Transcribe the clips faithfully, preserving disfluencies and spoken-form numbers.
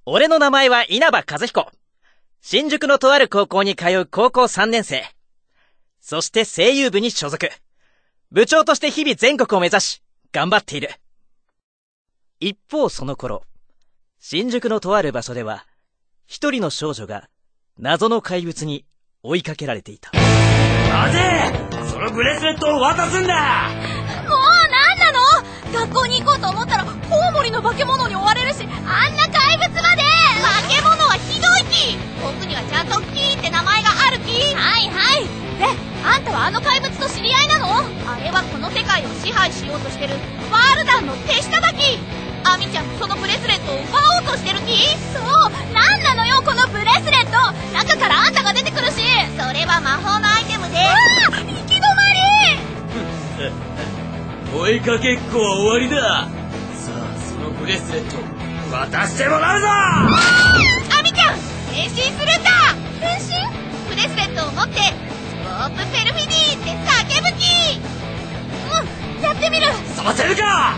俺の名前は稲葉和彦。新宿のとある高校に通う高校さんねん生。そして声優部に所属。部長として日々全国を目指し、頑張っている。一方その頃、新宿のとある場所では、一人の少女が謎の怪物に追いかけられていた。 待て！そのブレスレットを渡すんだ！ もうなんなの？学校に行こうと思ったらコウモリの化け物に追われるし、あんな怪物まで！化け物はひどいき！僕にはちゃんとキーって名前があるき！はいはい。で、あんたはあの怪物と知り合いなの？あれはこの世界を支配しようとしてるワールダンの手下だき！アミちゃんもそのブレスレットを奪おうとしてるき？そう、なんなのよこのブレスレット！中からあんたが出てくるし！それは魔法のアイテムで。ああ！行き止まり！ 追いかけっこは終わりだ。さあ、そのブレスレット渡してもらうぞ！ アミちゃん変身するんだ！変身？ブレスレットを持ってスコープペルフィディって叫ぶき！うん、やってみる！ さませるか！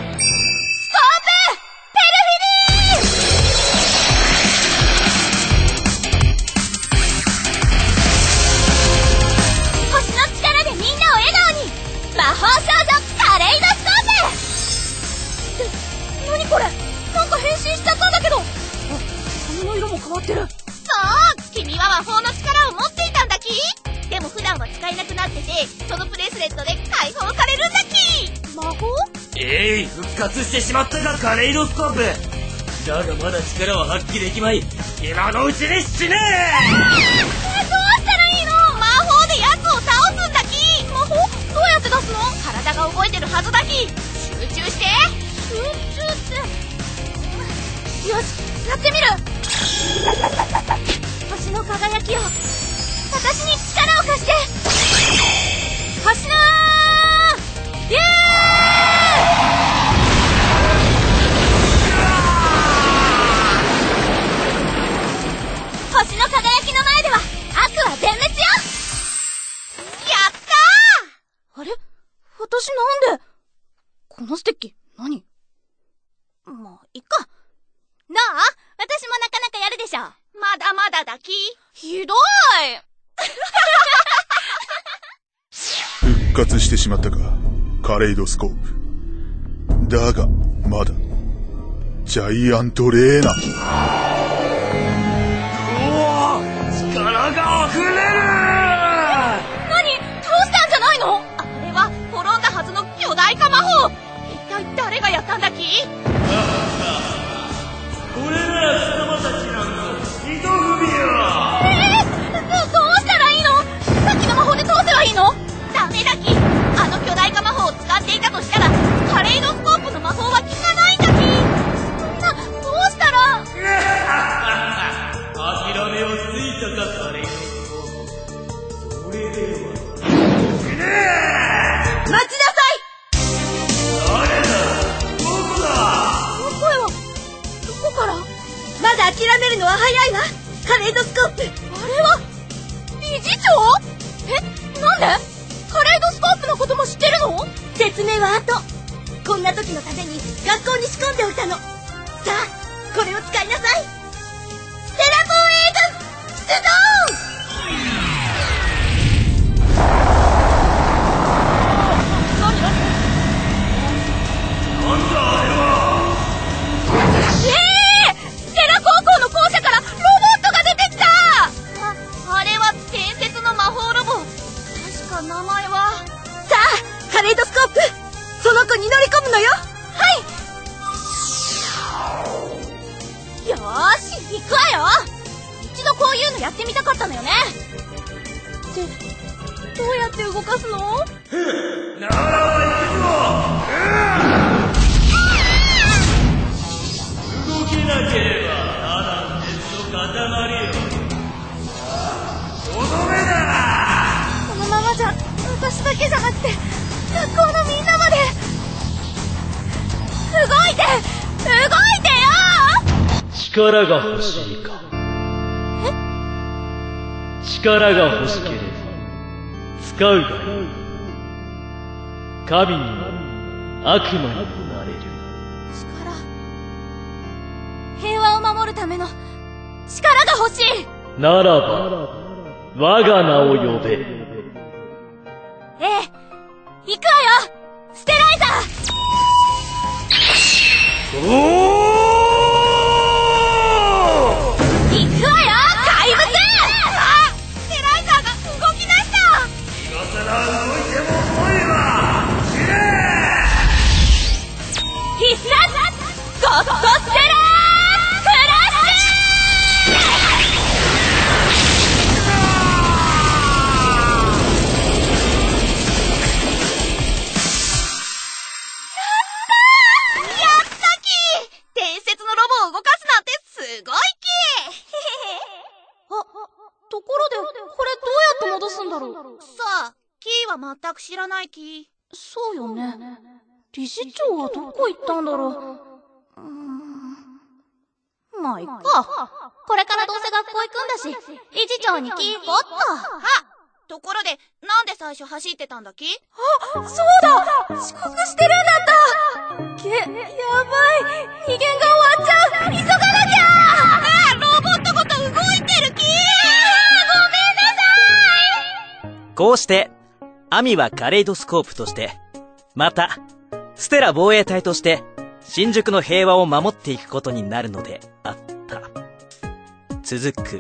魔法少女カレイドスコープ！って何これ？なんか変身しちゃったんだけど。あ、髪の色も変わってる。そう、君は魔法の力を持っていたんだき。でも普段は使えなくなってて、そのブレスレットで解放されるんだき。魔法？ えい、復活してしまったかカレイドスコープ。だがまだ力は発揮できまい。今のうちに死ねー！ えー、どうしたらいいの？魔法で奴を倒すんだき。魔法？どうやって出すの？体が覚えてるはずだき。集中して。集中ってよし、やってみる。星の輝きを私に力を貸して。星のー竜ー！星の輝きの前では悪は全滅よ。やったー！あれ？私なんで？このステッキ、何？まあ、いっか。なあ、私もなかなかやるでしょ。まだまだだき。ひどい！ 復活してしまったか、カレイドスコープ。だが、まだ、ジャイアントレーナ。 おお！力が溢れる！ 何？倒したんじゃないの？あれは滅んだはずの巨大化魔法！一体誰がやったんだき？ これなら貴様たちなんのひとふみよ！ えー、ど、どうしたらいいの？さっきの魔法で通せばいいの？ダメだき！あの巨大化魔法を使っていたとしたらカレイドスコープの魔法は効かないんだき！そんな、どうしたら？ 諦めをついたかカレイドスコープ。それでは待ちなさい！ 誰だ？どこだ？ この声はどこから？まだ諦めるのは早いわ、カレイドスコープ。あれは理事長？え、なんで？カレイドスコープのことも知ってるの？説明は後。こんな時のために学校に仕込んでおいたの。さあ、これを使いなさい。テラフォーエーグ出動！何何？ なんだあれは！ えー！テラ高校の校舎からロボットが出てきた！あ、あれは伝説の魔法ロボ。確か名前は。さあ、カレイドスコープ、その子に乗り込むのよ。はい。よーし、行くわよ。一度こういうのやってみたかったのよね。ってどうやって動かすの？ ならば行くぞ！動けなければただの鉄の塊よ。とどめだ！ このままじゃ私だけじゃなくて学校のみんなまで。動いて！動いてよ！ 力が欲しいか？ え？ 力が欲しければ使うがいい。神にも悪魔にもなれる。 力、平和を守る守るための力が欲しい。 ならば我が名を呼べ。 ええ、行くわよ、ステライザー。 おー、 行くわよ、怪物。あ、ステライザーが動き出した。 今さら動いても遅いわ。死ね必殺ゴッドステラークラッシュ。やったき。伝説のロボを動かすなんてすごいき。あ、ところでこれどうやって戻すんだろう。さあ、キーは全く知らないき。そうよね。理事長はどこ行ったんだろう。うーん、まあいっか。これからどうせ学校行くんだし、理事長に聞こっと。あ、ところでなんで最初走ってたんだき。あ、そうだ、遅刻してるんだった。け、やばい、期限が終わっちゃう。急がなきゃ。あ、ロボットごと動いてるき。ごめんなさい。 こうしてアミはカレイドスコープとしてまたステラ防衛隊として新宿の平和を守っていくことになるのであった。続く。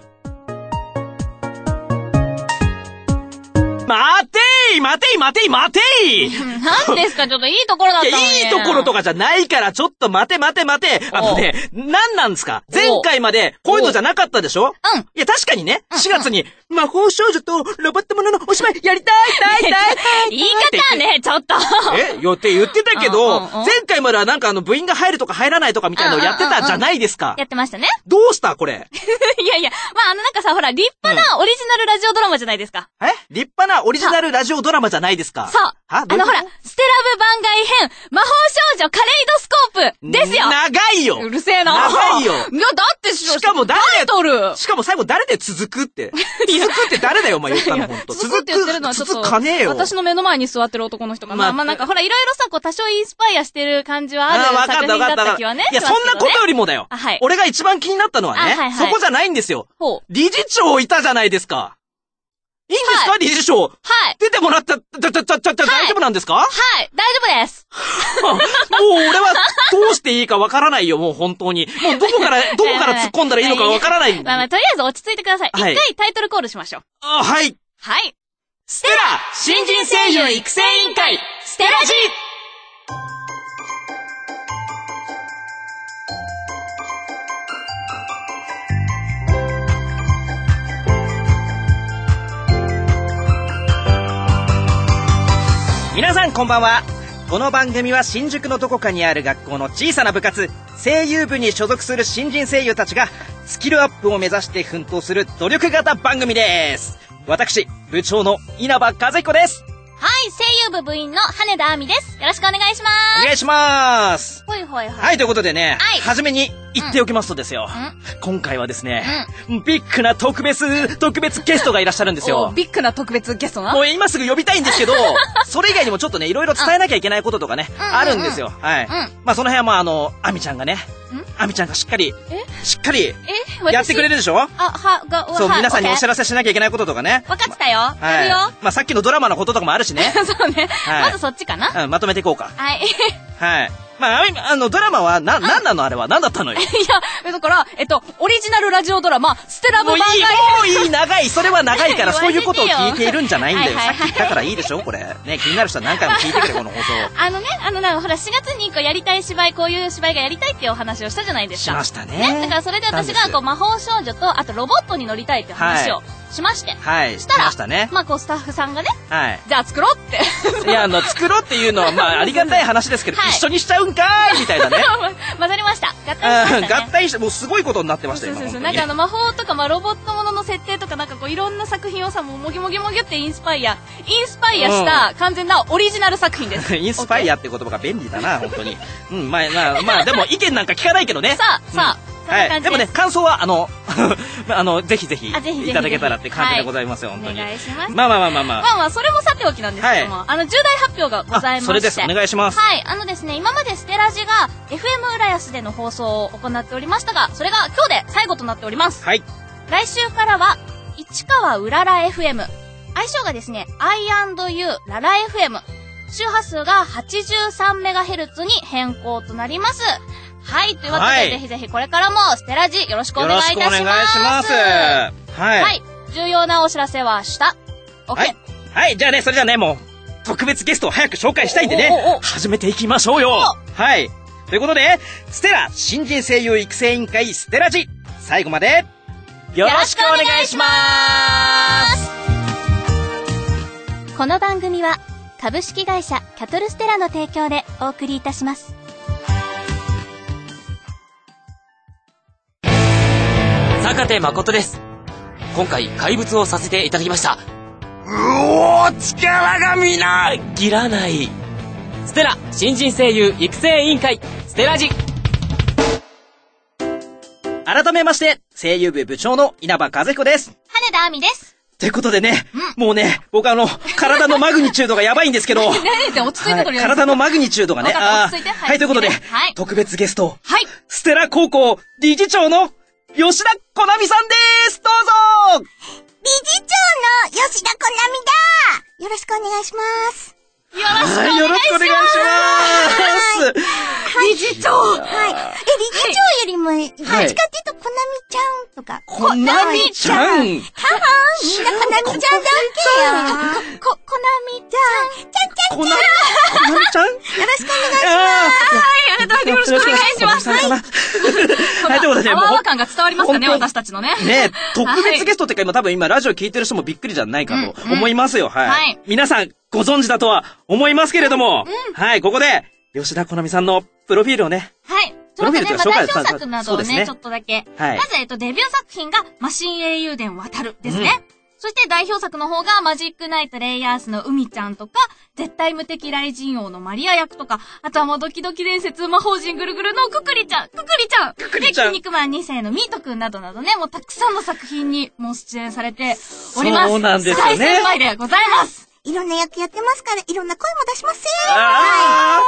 待てい待てい待てい待てい何ですか、ちょっといいところだったのに。 いや、いいところとかじゃないから、ちょっと待て待て待て。あのね、何なんですか？前回までこういうのじゃなかったでしょ？うん。いや、確かにね、しがつに魔法少女とロボットもののお芝居やりたい、たい、たい、たい。 言い方ね、ちょっと。 え、よって言ってたけど、前回まではなんかあの部員が入るとか入らないとかみたいなのをやってたじゃないですか。 やってましたね。 どうしたこれ。 いやいや、まああのなんかさ、ほら、立派なオリジナルラジオドラマじゃないですか。 え？立派なオリジナルラジオドラマじゃないですか。 そう。 は？ あのほら、ステラブ番外編、魔法少女カレイドスコープですよ。 長いよ。 うるせえな。 長いよ。いや、 だってししかも誰タイトル。 しかも最後誰で続くって。続くって誰だよ、お前言ったの、ほんと。 続くって言ってるのはちょっと、 続かねえよ。 私の目の前に座ってる男の人かな。まあ、まあ、なんかほら、いろいろさ、こう、多少インスパイアしてる感じはある作品だった気はね。 いや、そんなことよりもだよ。 はい。 俺が一番気になったのはね、そこじゃないんですよ。理事長いたじゃないですか。いいんですか、はい、理事長。はい。出てもらった、た、た、た、た、た、大丈夫なんですか？はい、 大丈夫です。 もう俺はどうしていいかわからないよ、もう本当に。もうどこから、どこから突っ込んだらいいのかわからない。 まあまあ、とりあえず落ち着いてください。一、はい、回タイトルコールしましょう。 あ、はい。 はい。 ステラ新人声優育成委員会、ステラジ。皆さんこんばんは。この番組は新宿のどこかにある学校の小さな部活、声優部に所属する新人声優たちがスキルアップを目指して奮闘する努力型番組です。私、部長の稲葉和彦です。 はい、声優部部員の羽田亜美です。よろしくお願いします。 お願いします。 ほいほいほい。 はい、ということでね、はい、はじめに言っておきますとですよ。うん、今回はですね、うん、ビッグな特別、特別ゲストがいらっしゃるんですよ。 ビッグな特別ゲストな？ もう今すぐ呼びたいんですけど、それ以外にもちょっとね、いろいろ伝えなきゃいけないこととかね、あるんですよ。はい。うん、まあその辺はまああの、亜美ちゃんがね、亜美ちゃんがしっかり、しっかり、やってくれるでしょ？あ、 は、が、 そう、皆さんにお知らせしなきゃいけないこととかね。 わかってたよ。やるよ。 まあさっきのドラマのこととかもあるしね。 そうね。まずそっちかな。 うん、まとめていこうか。 はい。 はい。まあ、あの、ドラマは、な、なんなのあれは何だったのよ。いや、だから、えっと、オリジナルラジオドラマ、ステラブ番外編。 もういい、もういい、長い。それは長いから、そういうことを聞いているんじゃないんだよ。さっき言ったからいいでしょこれ。ね、気になる人は何回も聞いてくれ、この放送。 あのね、あのな、ほら、しがつにこうやりたい芝居、こういう芝居がやりたいっていうお話をしたじゃないですか。 しましたね。 ね、だからそれで私が、こう、魔法少女と、あとロボットに乗りたいっていう話を。しまして。 はい。 したら、 しましたね。 まあ、こう、スタッフさんがね。 はい。 じゃあ作ろうって。 いや、あの、作ろうっていうのは、まあ、ありがたい話ですけど、一緒にしちゃうんかーいみたいなね。 混ざりました。合体しましたね。 合体して、もうすごいことになってましたよ、 そうそうそう。なんかあの、魔法とか、まあ、ロボットものの設定とか、なんかこう、いろんな作品をさ、もう、もぎもぎもぎってインスパイア、インスパイアした完全なオリジナル作品です。 インスパイアって言葉が便利だな、本当に。うん、まあ、まあ、まあ、でも意見なんか聞かないけどね。 さあ、さあ。 はい。でもね、感想は、あの、あの、ぜひぜひ、いただけたらって感じでございますよ、本当に。 お願いします。 まあまあまあまあまあ。 まあまあ、それもさておきなんですけども、あの、重大発表がございまして。 それです、お願いします。 はい。あのですね、今までステラジが、 エフエム 浦安での放送を行っておりましたが、それが今日で最後となっております。 はい。 来週からは、市川うらら エフエム。愛称がですね、アイアンドユー ララ エフエム。周波数が はちじゅうさんメガヘルツ に変更となります。はい。というわけで、はい、ぜひぜひこれからもステラジよろしくお願いいたします。よろしくお願いします。はい。はい。重要なお知らせはした。OK。 はい。はい。じゃあね、それじゃあね、もう、特別ゲストを早く紹介したいんでね、おおお始めていきましょうよ。はい。ということで、ステラ新人声優育成委員会ステラジ、最後まで、よろしくお願いします。 この番組は、株式会社キャトルステラの提供でお送りいたします。 坂手誠です。今回怪物をさせていただきました。うおー、力がみなぎらない。ステラ新人声優育成委員会ステラジ。 改めまして声優部部長の稲葉和彦です。 羽田亜美です。 ということでね、うん、もうね、僕あの、体のマグニチュードがやばいんですけど。 何で落ち着いてとりあえず。 体のマグニチュードがね、 あはい、 はい、ということで、はい、特別ゲスト、 はい、 ステラ高校理事長の吉田好美さんです。どうぞ。 理事長の吉田好美だ。よろしくお願いします。 よろしくお願いします。はい、よろしくお願いします。はい、理事長。はい。え、理事長よりも、はい、どっちかっていうと、こなみちゃんとか。 こなみちゃん。たぶん、みんなこなみちゃんだっけよ。こ、こなみちゃん。ちゃんちゃんちゃん。 こなみちゃん。よろしくお願いします。 はい、改めてよろしくお願いします。はい。はい、ということで、もう。泡感が伝わりますかね、私たちのね。 ね、特別ゲストってか、今多分今ラジオ聞いてる人もびっくりじゃないかと思いますよ。はい。皆さん、ご存知だとは思いますけれども、うん、はい、ここで、吉田好美さんのプロフィールをね。 はい。プロフィールというか、代表作などをね、ちょっとだけ。はい。まず、えっと、デビュー作品が、マシン英雄伝渡るですね。うん、そして代表作の方が、マジックナイトレイヤースの海ちゃんとか、絶対無敵雷神王のマリア役とか、あとはもうドキドキ伝説魔法陣ぐるぐるのククリちゃん、ククリちゃん、 ククリちゃん。 で、筋肉マンに世のミートくんなどなどね、もうたくさんの作品にもう出演されております。 そうなんですよね。 大先輩でございます。 いろんな役やってますから、いろんな声も出しますよ。はい。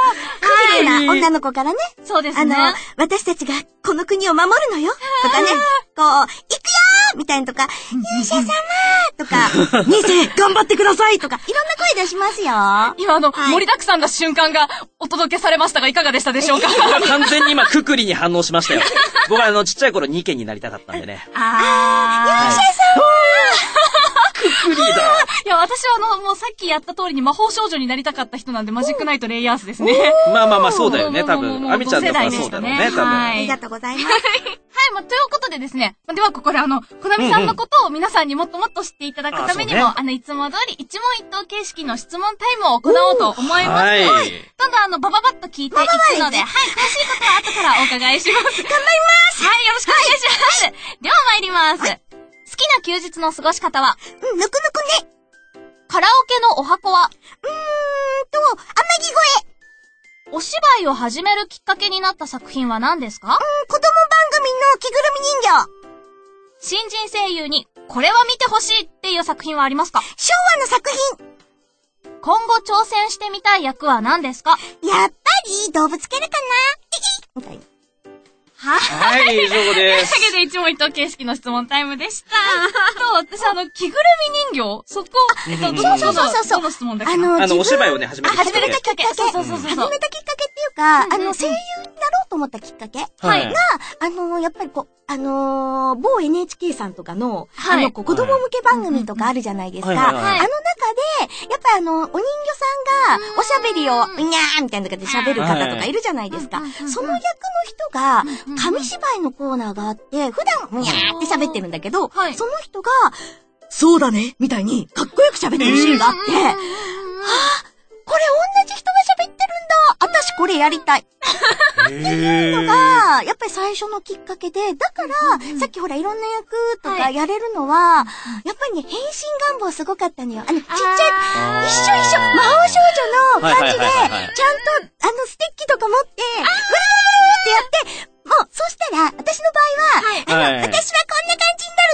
綺麗な女の子からね。 そうですね。 あの、私たちがこの国を守るのよ。とかね、こう、行くよーみたいなとか、勇者様とか、に世頑張ってくださいとか、いろんな声出しますよ。 今あの、はい、盛りだくさんな瞬間がお届けされましたが、いかがでしたでしょうか。 完全に今、ククリに反応しましたよ。僕はあの、ちっちゃい頃に世になりたかったんでね。 あー、勇者様ククリだ。 いや、私はあの、もうさっきやった通りに魔法少女になりたかった人なんで、マジックナイトレイヤースですね。 まあまあまあ、そうだよね、多分。アミちゃんとかそうだよね、多分。 ありがとうございます。 はい、まあ、ということでですね。では、ここであの、コナミさんのことを皆さんにもっともっと知っていただくためにも、あ, あの、いつも通り一問一答形式の質問タイムを行おうと思います。はい。どんどんあの、バババッと聞いていくので、はい、詳しいことは後からお伺いします。頑張ります。はい、よろしくお願いします。はい、では参ります。はい、好きな休日の過ごし方は、 うん、ぬくぬくね。 カラオケのお箱は、 うーんと、天城越え。 お芝居を始めるきっかけになった作品は何ですか？うん、 子供番組の着ぐるみ人形。 新人声優にこれは見てほしいっていう作品はありますか？ 昭和の作品。 今後挑戦してみたい役は何ですか？ やっぱり動物キャラかなみたいな。 はい。 はい、以上です。というわけで一問一答形式の質問タイムでした。と、私あの、着ぐるみ人形そこ、えっと、 そうそうそうそう。 どの質問だっけ？ あの、あの、お芝居をね、始めたきっかけ。 始めたきっかけ。そうそうそう。始めたきっかけっていうか、あの、声優になろうと思ったきっかけが、あの、やっぱりこう、あの、某 エヌエイチケー さんとかの、あの、子供向け番組とかあるじゃないですか。あの中で、やっぱあの、お人形さんが、おしゃべりを、にゃーみたいな感じで喋る方とかいるじゃないですか。その役の人が、紙芝居のコーナーがあって、普段、にゃーって喋ってるんだけど、その人が、そうだねみたいに、かっこよく喋ってるシーンがあって、はぁ、これ同じ人が喋ってるんだ。私これやりたい。っていうのが、やっぱり最初のきっかけで、だから、さっきほらいろんな役とかやれるのは、やっぱりね、変身願望すごかったのよ。あの、ちっちゃい、一緒一緒、魔法少女の感じで、ちゃんと、あの、ステッキとか持って、うわーってやって、もう、そしたら、私の場合は、あの、私はこんな感じになるの。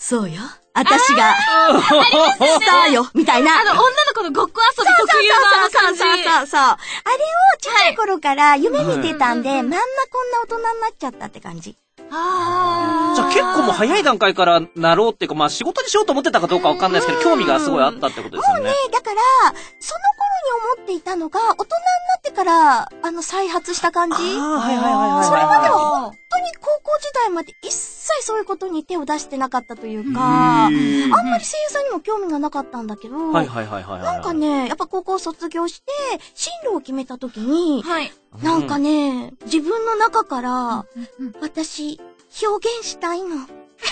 そうよ。私が、スターよ、みたいな。 あの、女の子のごっこ遊び特有のあの感じ。 そうそうそうそう。あれをちっちゃい頃から夢見てたんで、まんまこんな大人になっちゃったって感じ。 あじゃあ結構もう早い段階からなろうっていうか、まあ仕事にしようと思ってたかどうかわかんないですけど、興味がすごいあったってことですよね。 もうね、だから、その頃に思っていたのが、大人になってから、あの、再発した感じ。 ああ、はいはいはいはい。 それまでは本当に高校時代まで一切そういうことに手を出してなかったというか、あんまり声優さんにも興味がなかったんだけど、 はいはいはいはい。 なんかね、やっぱ高校卒業して、進路を決めた時に、 はい。 なんかね、自分の中から、私、表現したいの。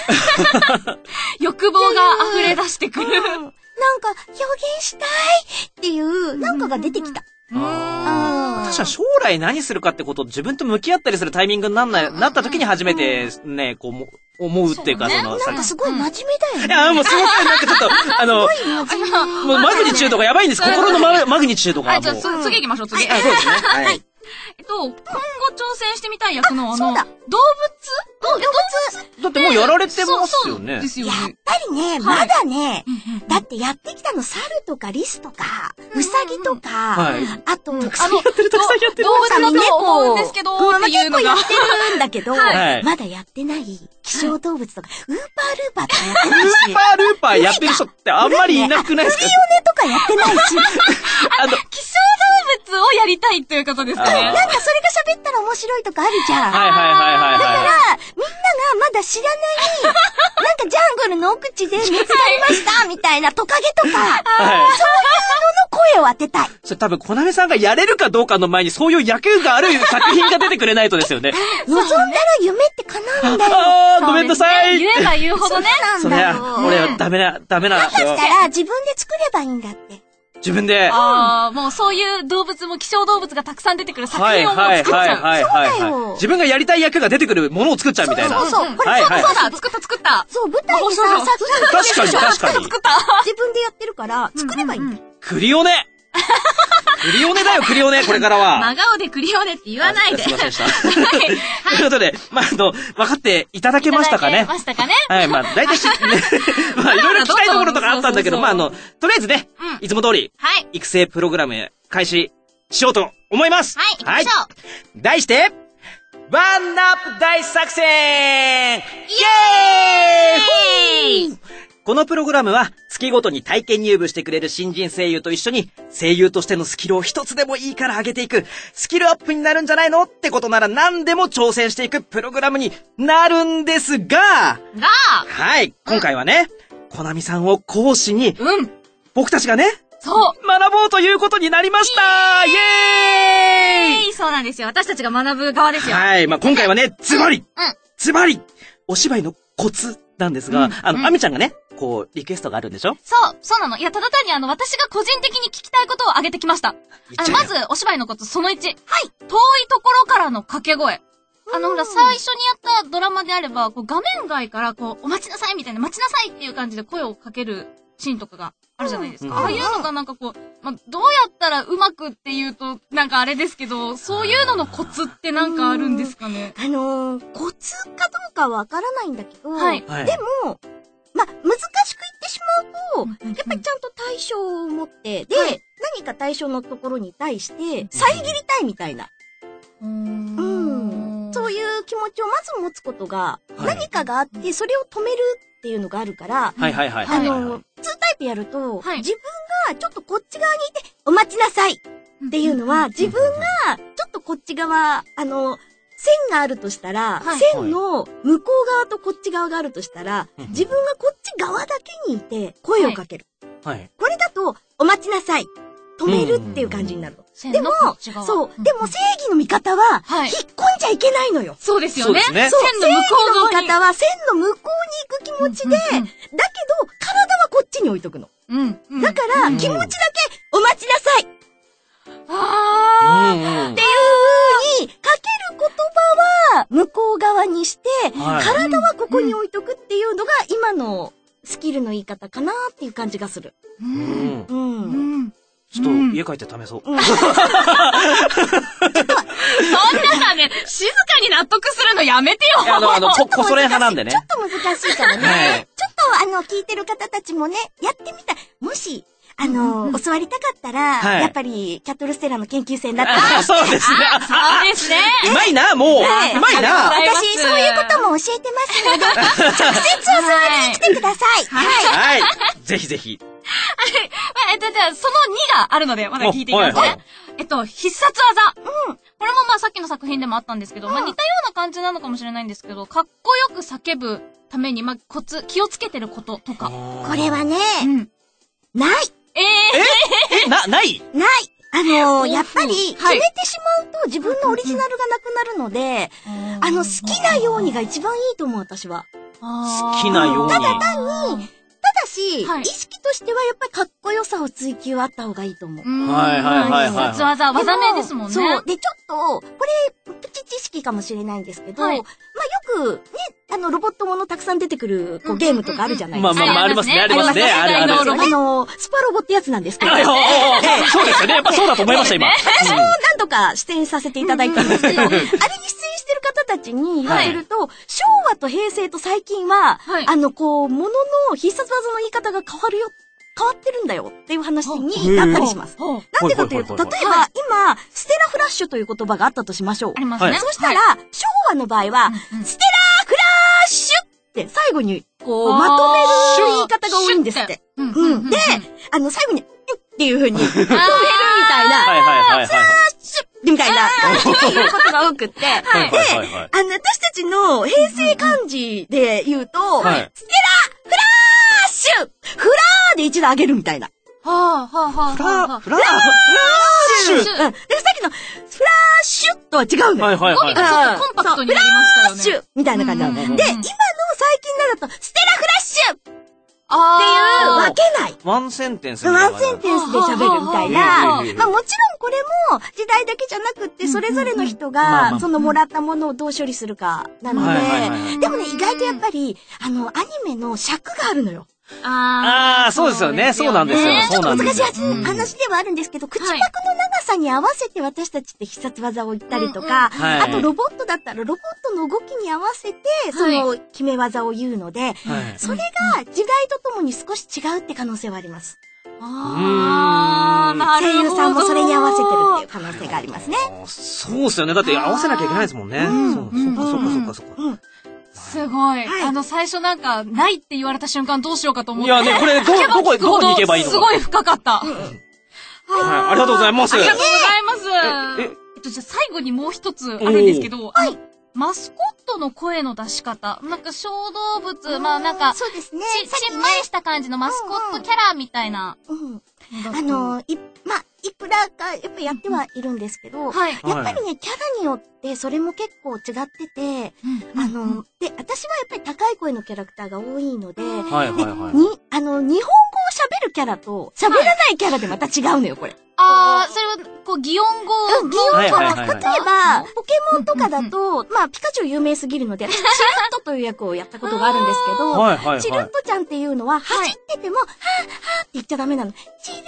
欲望が溢れ出してくる。 うん、なんか、表現したいっていう、なんかが出てきた。 確かに将来何するかってことを自分と向き合ったりするタイミングになんない、なった時に初めてね、こう、思うっていうか、その、 なんかすごい真面目だいよね。 や、もうすごくなんかちょっと、あの、もうマグニチュードがやばいんです。心のママグニチュードが。 はい、じゃあ次行きましょう、次。 はい、そうですね。はい。 えっと、今後挑戦してみたい役のあの、動物動物だってもうやられてますよね。 ですよね。 やっぱりね、まだね、だってやってきたの猿とかリスとか、ウサギとか、あと、あの、 たくさんやってる、たくさんやってる。 動物だと思うんですけど、っていうのが。 結構やってるんだけど、まだやってない希少動物とか、ウーパールーパーとかやってないし。 ウーパールーパーやってる人ってあんまりいなくないですか？ クリオネとかやってないし。 あの、希少動物をやりたいっていうことですかね。 なんかそれが喋ったら面白いとかあるじゃん。 はいはいはいはい。 だから、みんながまだ知らない、なんかジャングルの奥地で見つかりましたみたいなトカゲとか、そういうのの声を当てたい。 それ多分、コナミさんがやれるかどうかの前にそういう役がある作品が出てくれないとですよね。 望んだら夢って叶うんだよ。 あー、ごめんなさい。 言えば言うほどね。 それは、俺はダメな、ダメな。 だったら自分で作ればいいんだって。 自分で。 ああ、もうそういう動物も希少動物がたくさん出てくる作品をもう作っちゃう。 はいはいはいはい、はい。自分がやりたい役が出てくるものを作っちゃうみたいな。 そうそうそう。 これそうだ、そうだ、作った作った。 そう、舞台でさ、さ確かに確かに。 作った。 自分でやってるから、作ればいいんだよ。 クリオネクリオネだよ、クリオネ、これからは。 真顔でクリオネって言わないで。 すいませんでした。はい。ということで、まあ、あの、分かっていただけましたかね。 いただけましたかね。 はい、まあ、大体し、まあ、いろいろ聞きたいところとかあったんだけど、まあ、あの、とりあえずね、いつも通り、はい。育成プログラム開始しようと思います。 はい、行きましょう。 題して、ワンナップ大作戦イエーイこのプログラムは月ごとに体験入部してくれる新人声優と一緒に声優としてのスキルを一つでもいいから上げていくスキルアップになるんじゃないのってことなら何でも挑戦していくプログラムになるんですががはい、今回はね、コナミさんを講師に、 うん、 僕たちがね、 そう。 学ぼうということになりましたイエーイそうなんですよ。私たちが学ぶ側ですよ。 はい。まあ、今回はね、ズバリうん。 ズバリお芝居のコツなんですが、うん、あの、うん、アミちゃんがね、こう、リクエストがあるんでしょ？ そう、そうなの。いや、ただ単にあの、私が個人的に聞きたいことを挙げてきました。あの、まず、お芝居のコツ、そのいち。はい。遠いところからの掛け声。あの、ほら、最初にやったドラマであれば、こう、画面外から、こう、お待ちなさいみたいな、待ちなさいっていう感じで声をかけるシーンとかがあるじゃないですか。うん、ああいうのがなんかこう、まあ、どうやったらうまくっていうと、なんかあれですけど、そういうののコツってなんかあるんですかね？ あのー、コツかどうかわからないんだけど、 はい。 でも、まあ、難しく言ってしまうと、やっぱりちゃんと対象を持って、で、はい、何か対象のところに対して、遮りたいみたいな。うーん。うん。そういう気持ちをまず持つことが、はい、何かがあって、それを止めるっていうのがあるから、 はいはいはい。 あの、ツータイプやると、はい、自分がちょっとこっち側にいて、お待ちなさいっていうのは、自分がちょっとこっち側、あの、線があるとしたら、はい、線の向こう側とこっち側があるとしたら、はい、自分がこっち側だけにいて声をかける。はい。これだと、お待ちなさい。止めるっていう感じになるの。でも、そう。でも正義の味方は、はい、引っ込んじゃいけないのよ。 そうですよね。 そうですね。そう、線の向こうの味方は線の向こうに行く気持ちで、うんうんうん、だけど、体はこっちに置いとくの。うんうん、だから、気持ちだけ、お待ちなさい。 あー、 っていう風に、かける言葉は向こう側にして、はい、体はここに置いとくっていうのが今のスキルの言い方かなっていう感じがする。うん。うん。うんちょっと家帰って試そう。うん、 そんなさね、静かに納得するのやめてよ。 あの、あの、こ、こそれ派なんでね。 ちょっと難しいからね。はい、ちょっとあの、聞いてる方たちもね、やってみたい。もし、あの、教わりたかったら、 はいやっぱり、キャットルステラの研究生だったら。 あ、そうですね。 そうですね。 うまいな、もう。うはいうまいな。 私、そういうことも教えてますので、直接教わりに来てください。はい。 はい。ぜひぜひ。 まあえっと、じゃあ、そのにがあるので、まだ聞いていきますね。 はいはいえっと、必殺技。うん。これもまあさっきの作品でもあったんですけど、まあ似たような感じなのかもしれないんですけど、かっこよく叫ぶために、まあコツ、気をつけてることとか。 これはね、 うん。 ない。 えええ、な、ないない。あのー、やっぱり、決はいめてしまうと自分のオリジナルがなくなるので、あの、好きなようにが一番いいと思う、私は。 好好きなように。 ただ単に、ただし、 はい意識としてはやっぱりかっこよさを追求あった方がいいと思う。 うんはいはいはいはい必殺技、技名ですもんね。 そう。で、ちょっと、これ、プチ知識かもしれないんですけど、 はいまあよく、ね、あの、ロボットものたくさん出てくる、こう、ゲームとかあるじゃないですか。 まあまあまあ、ありますね、ありますね。あるある。 ありますねあの、スパロボってやつなんですけど、 あそうですよね。やっぱそうだと思いました、今。 私も何度か出演させていただいたんですけど、あれに出演してる方たちに言わせると、昭和と平成と最近は、 はいあの、こう、ものの必殺技の言い方が変わるよ、変わってるんだよっていう話になったりします。 ほうなんでかというと、例えば今、ステラフラッシュという言葉があったとしましょうあ。りますね。 はいそしたら、昭和の場合は、 うんうんステラフラッシュって最後に、こう、 あーまとめる言い方が多いんですって。 うんうんううんん。で、あの、最後に、うっていう風に、止めるみたいな、 はいはいはいはい。 シュッみたいな感じで言うことが多くって、 はいはいはいはい。 あの、私たちの平成漢字で言うと、 はいステラフラッシュフラーで一度上げるみたいな。 はあ、はあ、はあ、はあ。 フラー、フラッシュ。 うん。で、さっきの、フラッシュとは違うのよ。 はいはいはい。 ちょっとコンパクトになりましたよね。 フラッシュみたいな感じなの。で、 うんうんうん今の最近のだと、ステラフラッシュっていう、 あ分けない。 ワンセンテンスみたいな。 ワンセンテンスで喋るみたいな。まあもちろんこれも時代だけじゃなくって、それぞれの人まあまあがそのもらったものをどう処理するかなのはいはいはいはで、でもね、意外とやっぱり、あの、アニメの尺があるのよ。 ああー、そうですよね。そうなんですよ。 ちょっと難しいそうなんですよ話話ではあるんですけど、口パクの長さに合わせて私たちって必殺技を言ったりとか、 はいあとロボットだったらロボットの動きに合わせて、その決め技を言うので、 はいそれが時代とともに少し違うって可能性はあります。 あー、なるほど。 声優さんもそれに合わせてるっていう可能性がありますね。 あーそうですよね。だって合わせなきゃいけないですもんね。 うんそうそっかそっかそっかそっか。 うん。 すごい。 はいあの、最初なんか、ないって言われた瞬間どうしようかと思って。 いやね、これ、ど、 聞けばどこ、 聞くほどこに行けばいいのか。 すごい深かった。 はい、ありがとうございます。 ありがとうございます。 えええっと、じゃあ最後にもう一つあるんですけど、はい。マスコットの声の出し方。なんか小動物、まあなんか、 そうですね。 ち、ちんまりした感じのマスコットキャラみたいな。 うん。あの、い、まあ、いくらか、やっぱやってはいるんですけど、 はい。 やっぱりね、キャラによってそれも結構違ってて、あの、で、私はやっぱり高い声のキャラクターが多いので、で、 はいはいはい。 に、あの、日本語を喋るキャラと喋らないキャラでまた違うのよ、これ。 あー、それは、こう、擬音語うん、擬音語はいはいは、 はいはい例えば、ポケモンとかだと、まあ、ピカチュウ有名すぎるので、チルットという役をやったことがあるんですけど、 はいはいはい。 チルットちゃんっていうのは、走ってても、はぁ、はぁって言っちゃダメなの。チルット、チル、チル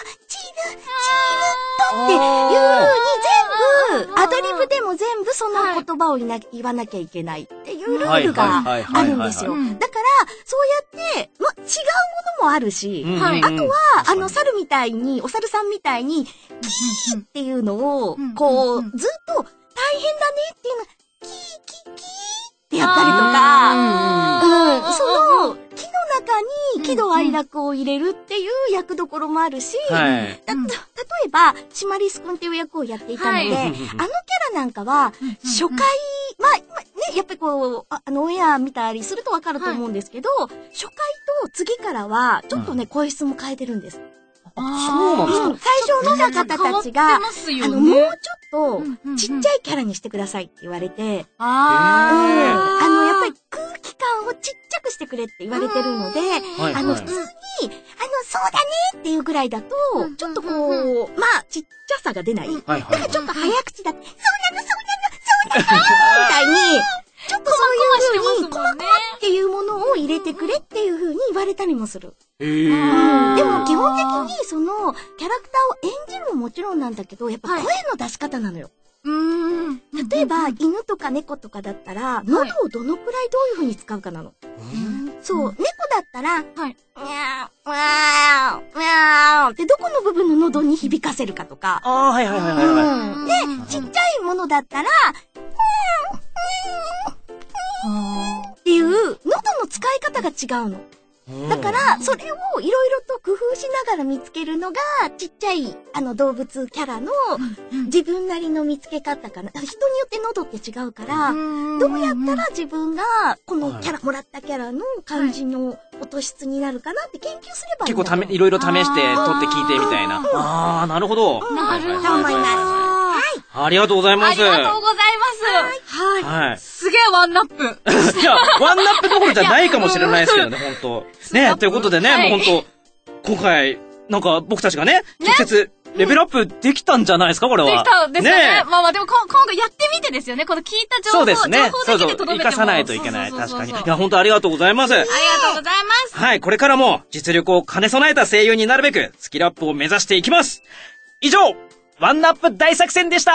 ットっていう風に全部、アドリブでも全部その言葉を言いな言わなきゃいけないっていうルールがあるんですよ。 はいはいはいはいだから、そうやって、ま、違うものもあるし、 うんはいあとは、あの、猿みたいに、お猿さんみたいに、キーっていうのをうん、 こう、 うんずっと、大変だねっていうの、キーキーキーってやったりとか、うん、その、木の中に喜怒哀楽を入れるっていう役どころもあるし、 はい。 だ例えば、シマリス君っていう役をやっていたので、 はいあのキャラなんかは、初回、まあ、まあね、やっぱりこう、ああの、オンエア見たりするとわかると思うんですけど、初回と次からは、ちょっとね、声質も変えてるんです。 そうなんですかうん、最初見た方たちが、あの、もうちょっと、ちっちゃいキャラにしてくださいって言われて、うん、 あー。 あの、やっぱり空気感をちっちゃくしてくれって言われてるので、 はいあの、 はい普通に、あの、そうだねっていうぐらいだと、ちょっとこう、まあ、ちっちゃさが出ない。だはいはい。 からちょっと早口だって、そうなの、そうなの、そうなのみたいに、ちょっとそういう風に、細かっていうものを入れてくれっていう風に言われたりもする。 えー。 うんでも基本的にその、キャラクターを演じるももちろんなんだけど、やっぱ声の出し方なのよ。 うーん。 例えば、犬とか猫とかだったら、喉をどのくらいどういう風に使うかなの。そう、猫だったら、 はい。 にゃー、わー、わーってどこの部分の喉に響かせるかとか。 ああ、はいはいはいはい、はい。 うん。で、ちっちゃいものだったら、っていう、喉の使い方が違うの。だから、それをいろいろと工夫しながら見つけるのが、ちっちゃい、あの、動物キャラの、自分なりの見つけ方かな。人によって喉って違うから、どうやったら自分が、このキャラ、もらったキャラの感じの音質になるかなって研究すればいいんだ。 結構ため、いろいろ試して、撮って聞いてみたいな。ああ、なるほど。 なるほど。 と思います。 ありがとうございます。 ありがとうございます。はい。 はい。 すげえワンナップ。 いや、ワンナップどころじゃないかもしれないですけどね、ほんと。ね、ということでね、 はいもうほんと、今回、なんか僕たちがね、直接、レベルアップできたんじゃないですか、これは。 できたんですよね。 ねまあまあでもこ今回やってみてですよね。この聞いた情報、 そうですね。 情報だけでとどめても生かさないといけない。 そうそうそうそう確かに。いや、ほんとありがとうございます。 ありがとうございます。 はい、これからも実力を兼ね備えた声優になるべく、スキルアップを目指していきます。以上、ワンナップ大作戦でした。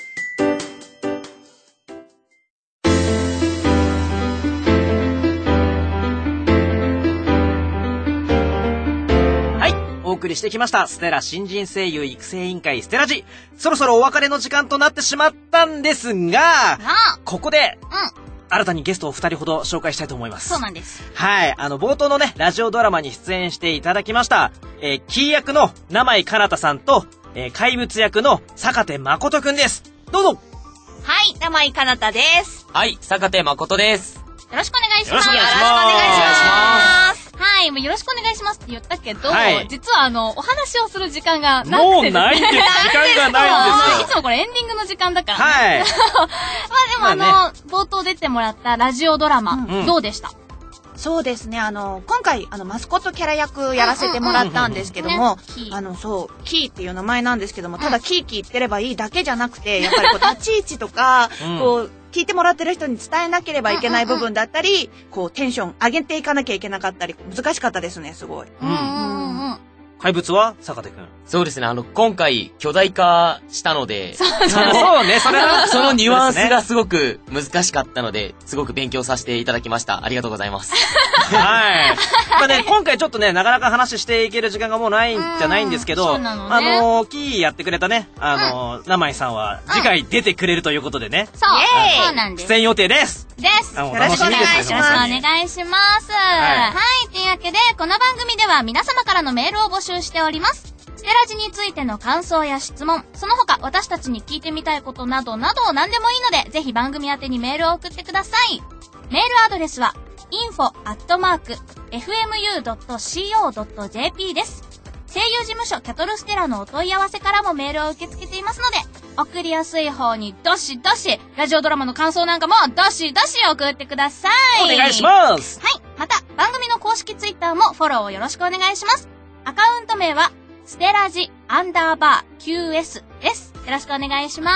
お送りしてきましたステラ新人声優育成委員会ステラジ。そろそろお別れの時間となってしまったんですが、 ああ、 ここでうん。 新たにゲストを二人ほど紹介したいと思います。 そうなんです。 はい、あの冒頭のねラジオドラマに出演していただきました、えー、キー役の名前かなたさんと、えー、怪物役の坂手誠くんです。どうぞ。 はい、名前かなたです。 はい、坂手誠です。 よろしくお願いします。 よろしくお願いしますよろしくお願いします。はい、もうよろしくお願いしますって言ったけど、 はい、 実はあの、お話をする時間がなくてですね。 もうないんです。時間がないんですよ。 いつもこれエンディングの時間だから、ね。 はい。 まあでもあの、 まあね、 冒頭出てもらったラジオドラマ、 うんどうでした？ そうですね、あの、今回、あの、マスコットキャラ役やらせてもらったんですけども、 ね、 あの、そう、キーっていう名前なんですけども、ただキーキー言ってればいいだけじゃなくて、やっぱりこう、立ち位置とか、 うん、 こう、聞いてもらってる人に伝えなければいけない部分だったり、こう、テンション上げていかなきゃいけなかったり、難しかったですね、すごい。 うんうんうん。 怪物は坂手くん。 そうですね、あの、今回、巨大化したので、 そうね、それは。 そのニュアンスがすごく難しかったので、すごく勉強させていただきました。ありがとうございます。 はい。まあね、今回ちょっとね、なかなか話していける時間がもうないんじゃないんですけど、 そうなのね、 あのー、キーやってくれたね、あのー、名前さんは次回出てくれるということでね、 そう、 イエーイそうなんです。 出演予定です。 です。 あのよろしくお願いしますよろしくお願いします。 はいはい。というわけで、この番組では皆様からのメールを募集しております。ステラジについての感想や質問、その他私たちに聞いてみたいことなどなど何でもいいので、ぜひ番組宛てにメールを送ってください。メールアドレスは インフォ アットマーク エフエムユー ドット シーオー ドット ジェーピー です。声優事務所キャトルステラのお問い合わせからもメールを受け付けていますので、送りやすい方にどしどし、ラジオドラマの感想なんかもどしどし送ってください。 お願いします。 はい。また、番組の公式ツイッターもフォローをよろしくお願いします。アカウント名は、ステラジアンダーバー キューエス です。よろしくお願いします。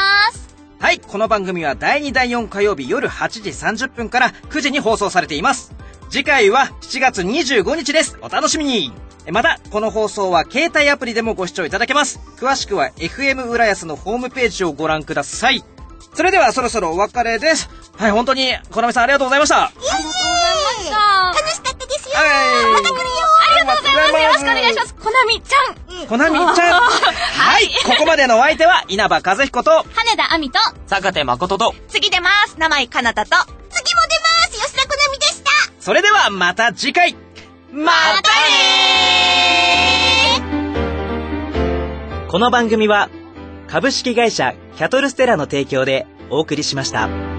はい、この番組はだいにだいよん火曜日夜はちじさんじゅっぷんからくじに放送されています。次回はしちがつにじゅうごにちです。お楽しみに。また、この放送は携帯アプリでもご視聴いただけます。詳しくは エフエム 浦安のホームページをご覧ください。それではそろそろお別れです。はい、本当に、こなみさんありがとうございました。 ありがとうございました。 楽しかったですよ。 はい、 また来るよ。 ありがとうございます。よろしくお願いします。こなみちゃん。 こなみちゃん。はい、ここまでのお相手は稲葉和彦と羽田亜美と坂手誠と、 次出ます、名前かなたと、 次も出ます。吉田こなみでした。 それではまた次回。またねー。この番組は株式会社キャトルステラの提供でお送りしました。